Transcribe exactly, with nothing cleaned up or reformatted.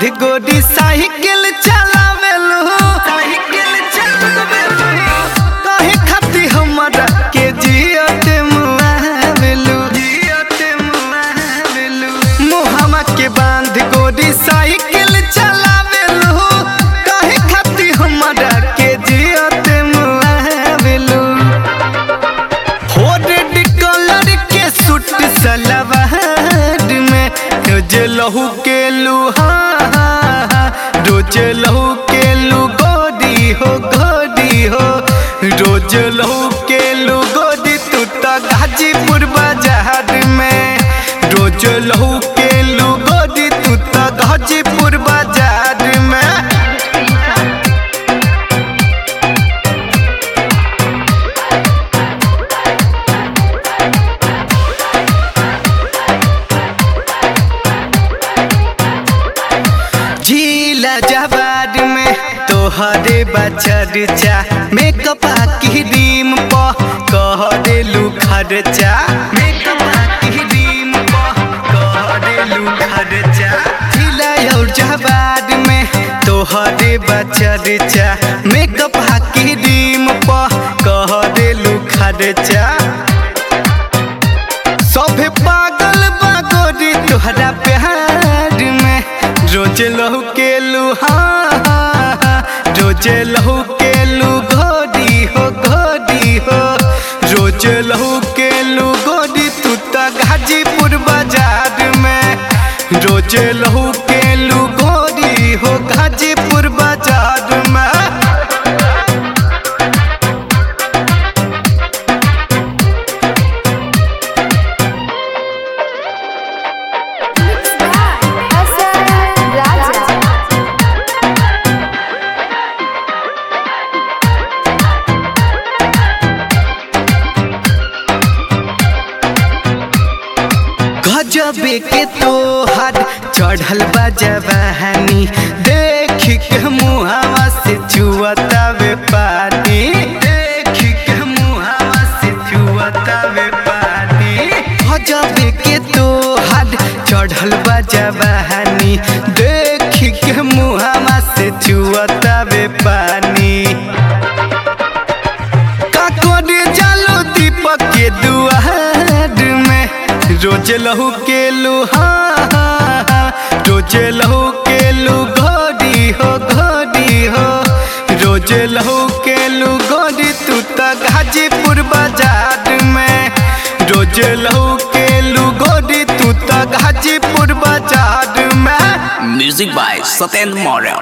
गोरी cycle चलावेलू cycle चलावेलू काहे खाती हमरा के जियत मुआवेलू जियत मुआवेलू मुहम्मा के बांध गोरी साइकिल चलावेलू काहे खाती हमरा के जियत मुआवेलू हो रेड कलर के सूट सलवार में रोज लहू के लुहा रोज लहू के लू गोरी हो गोरी हो रोज लहू के लू गोरी तू तो गाजीपुर बाजार में रोज लहू के लू गोरी तू तो गाजीपुर बाजार में झीला जवार में तोहरे बचरचा मेकअप की रीम प कह देलू खर्चा मेकअप की रीम प कह देलू खर्चा झीला और जवार में तोहरे बचरचा मेकअप की रीम प कह देलू खर्चा सभे पागल बा गोरी तोहरा प्यार में रोज लहू के लू हाँ रोज लहू के लू गोरी हो गोरी हो रोज लहू के लू गोरी तू तो गाजीपुर बाजार में रोज लहू के लू गोरी हो गाजीपुर बाजार में गजबे के तोहर चढ़ल बा जवानी देख के मुहावा से चुअतावे पानी देख के मुहावा से चुअतावे पानी गजबे के तोहर चढ़ल बा जवानी देख के मुहावा से चुअतावे पानी का करे जालो दीपक के दुआर में रोज लहू के लू हाँ रोज लहू के लू गोरी हो गोरी हो रोज लहू के लू गोरी तू तो गाजीपुर बाजार में रोज लहू के लू गोरी तू तो गाजीपुर बाजार में म्यूजिक बाय सत्येंद्र मौर्य।